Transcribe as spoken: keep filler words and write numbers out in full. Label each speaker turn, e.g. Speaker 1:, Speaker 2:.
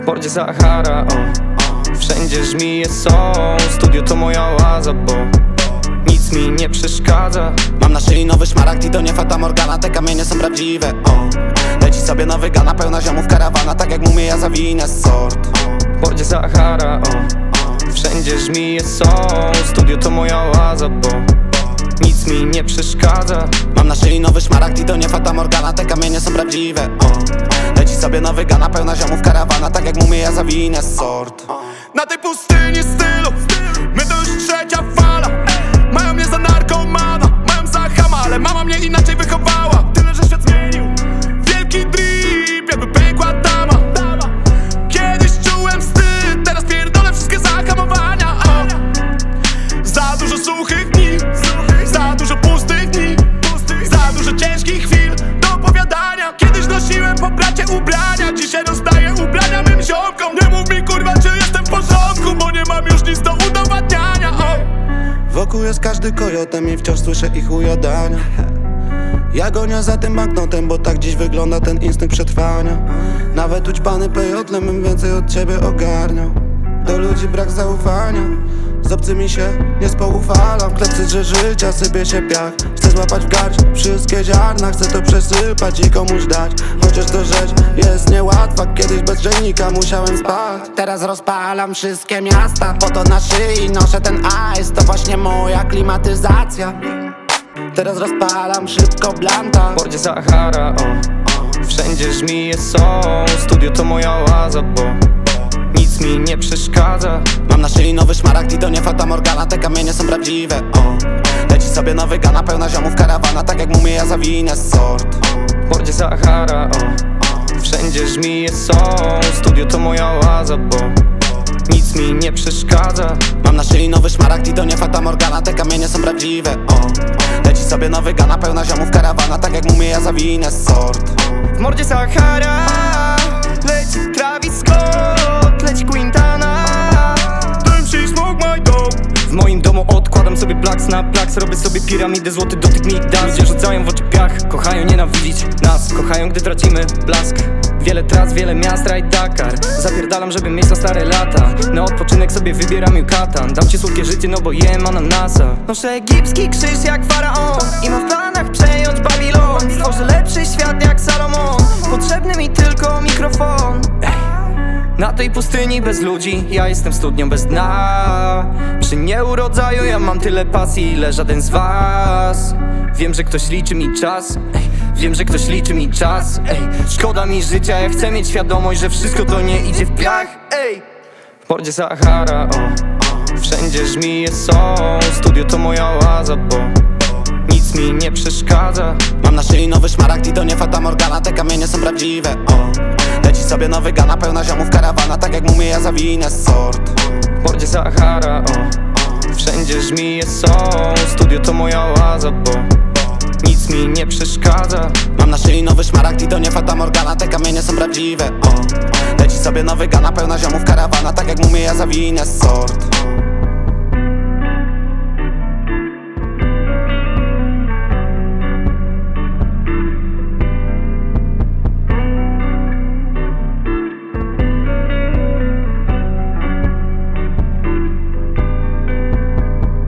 Speaker 1: Bordzie Sahara, o. Wszędzie żmije są, studio to moja oaza, bo nic mi nie przeszkadza.
Speaker 2: Mam na szyi nowy szmaragd i to nie Fata Morgana, te kamienie są prawdziwe, o. Leci sobie nowy gana, pełna ziomów karawana, tak jak mumie ja zawinę sort.
Speaker 1: Bordzie Sahara, o. Wszędzie żmije są, studio to moja oaza, bo nic mi nie przeszkadza.
Speaker 2: Mam na szyi nowy szmaragd i to nie Fata Morgana, te kamienie są prawdziwe, o. Leci sobie nowy gana, pełna ziomów karawana, tak jak mumie ja zawinę sort.
Speaker 3: Na tej pustyni stylu, my to już trzecia fala. Mają mnie za narkomana, mają za chama, ale mama mnie inaczej wychowała. Tyle, że świat zmienił, wielki drip, jakby pękła dama. Kiedyś czułem wstyd, teraz pierdolę wszystkie zahamowania, o. Za dużo suchych dni, za dużo pustych dni, za dużo ciężkich chwil do opowiadania. Kiedyś nosiłem po bracie ubrania, dzisiaj rozdaję ubrania mym ziomkom. Nie mów mi kurwa, czy jestem w porządku, bo nie mam już nic do udowadniania, o.
Speaker 2: Wokół jest każdy kojotem i wciąż słyszę ich ujadania. Ja gonię za tym banknotem, bo tak dziś wygląda ten instynkt przetrwania. Nawet ućpany pejotlem bym więcej od ciebie ogarniał. Do ludzi brak zaufania, z obcymi się nie spoufalam. W klatce drze życia sypie się piach, chcę złapać w garść wszystkie ziarna, chcę to przesypać i komuś dać. Chociaż to rzecz jest niełatwa, kiedyś bez grzejnika musiałem spać. Teraz rozpalam wszystkie miasta, po to na szyi noszę ten ice. To właśnie moja klimatyzacja. Teraz rozpalam szybko blanta.
Speaker 1: Bordzie Sahara, o. Wszędzie żmije są, studio to moja oaza, bo nic mi nie przeszkadza.
Speaker 2: Mam na szyi nowy szmaragd i to nie Fata Morgana, te kamienie są prawdziwe, o. Leci sobie nowy gana, pełna ziomów karawana, tak jak mumie ja zawinę sort.
Speaker 1: Bordzie Sahara, o. Wszędzie żmije są, studio to moja oaza, bo nic mi nie przeszkadza.
Speaker 2: Mam na szyi nowy szmaragd i to nie Fata Morgana, te kamienie są prawdziwe, o. Leci sobie nowy gana, pełna ziomów karawana, tak jak mumie ja zawinę sort.
Speaker 1: W mordzie Sahara leci Travis Scott, leci Quintana.
Speaker 3: Tym she smoke my dope.
Speaker 1: W moim domu odkładam sobie plaks na plaks, robię sobie piramidę, złoty dotyk mi da. Ludzie rzucają w oczy piach, kochają nienawidzić nas, kochają gdy tracimy blask. Wiele tras, wiele miast, rajd Dakar. Zapierdalam, żeby mieć na stare lata. Na odpoczynek sobie wybieram Yucatan. Dam ci słodkie życie, no bo jem ananasa. Noszę egipski krzyż jak faraon i mam w planach przejąć Babilon. Stworzę lepszy świat jak Salomon. Potrzebny mi tylko mikrofon. Na tej pustyni bez ludzi, ja jestem studnią bez dna. Przy nieurodzaju ja mam tyle pasji, ile żaden z was. Wiem, że ktoś liczy mi czas, ej. Wiem, że ktoś liczy mi czas, ej. Szkoda mi życia, ja chcę mieć świadomość, że wszystko to nie idzie w piach, ej. W Bordzie Sahara, o. Wszędzie żmije są, studio to moja oaza, bo nic mi nie przeszkadza.
Speaker 2: Mam na szyi nowy szmaragd i to nie Fata Morgana, te kamienie są prawdziwe, o. Leci sobie nowy gana, pełna ziomów karawana, tak jak mumie ja zawinę sort.
Speaker 1: W Bordzie Sahara, o. Wszędzie żmije są, studio to moja oaza, bo nic mi nie przeszkadza.
Speaker 2: Mam na szyi nowy szmaragd i to nie Fata Morgana, te kamienie są prawdziwe, o. Leci sobie nowy gana, pełna ziomów karawana, tak jak mumie ja zawinę sort.